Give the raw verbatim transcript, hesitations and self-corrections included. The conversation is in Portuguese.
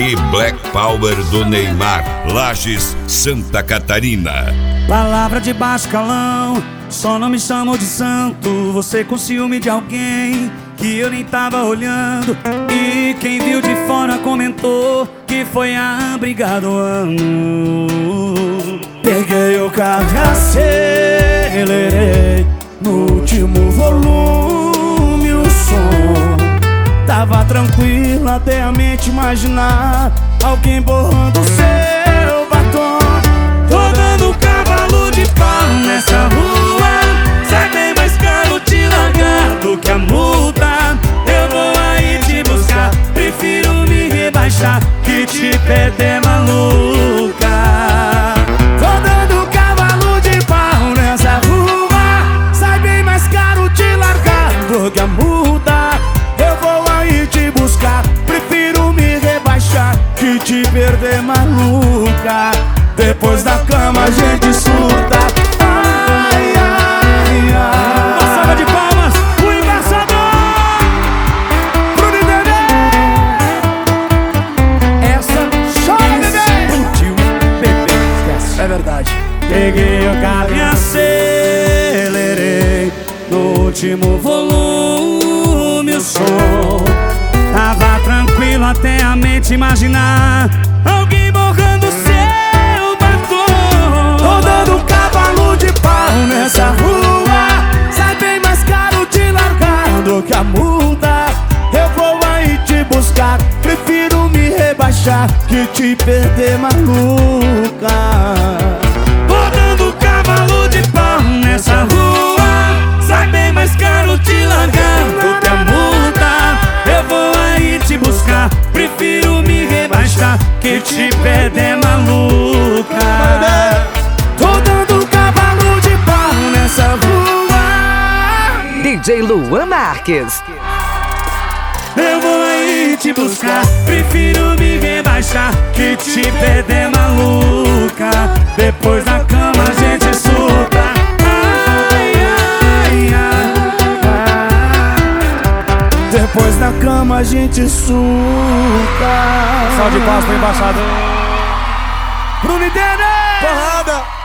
Que Black Power do Neymar, Lages, Santa Catarina. Palavra de baixo calão, só não me chamam de santo. Você com ciúme de alguém que eu nem tava olhando. E quem viu de fora comentou que foi a briga do ano. Peguei o carro e acelerei no último volume o som. Tava tranquilo até a mente imaginar alguém borrando seu batom. Tô dando cavalo de pau nessa rua, sai bem mais caro te largar do que a multa. Eu vou aí te buscar, prefiro me rebaixar que te perder, maluca. Tô dando cavalo de pau nessa rua, sai bem mais caro te largar do que a multa. Eu vou aí te buscar, prefiro me rebaixar que te perder, maluca. Depois da cama a gente surta. Ai, ai, ai. Uma salva de palmas, o embaixador Bruno Dedé. Essa chora, bebê. Explodiu, bebê, esquece. É verdade. Peguei o carro e acelerei no último volume o som. Tava tranquilo até a mente imaginar alguém borrando seu batom. Tô dando cavalo de pau nessa rua, sai bem mais caro te largar do que a multa. Eu vou aí te buscar, prefiro me rebaixar que te perder, maluca. Tô dando cavalo de pau nessa rua, sai bem mais caro te largar do que a multa. Eu vou aí te buscar, prefiro me rebaixar que te perder, maluca. Tô dando cavalo de pau nessa rua. D J Luan Marques. Eu vou aí te buscar, prefiro me rebaixar que te perder, maluca. Depois da cama a gente surta. Ai, ai, ai. Depois da cama a gente surta. Salve de palmas pro embaixador Bruno Dedé. Porrada.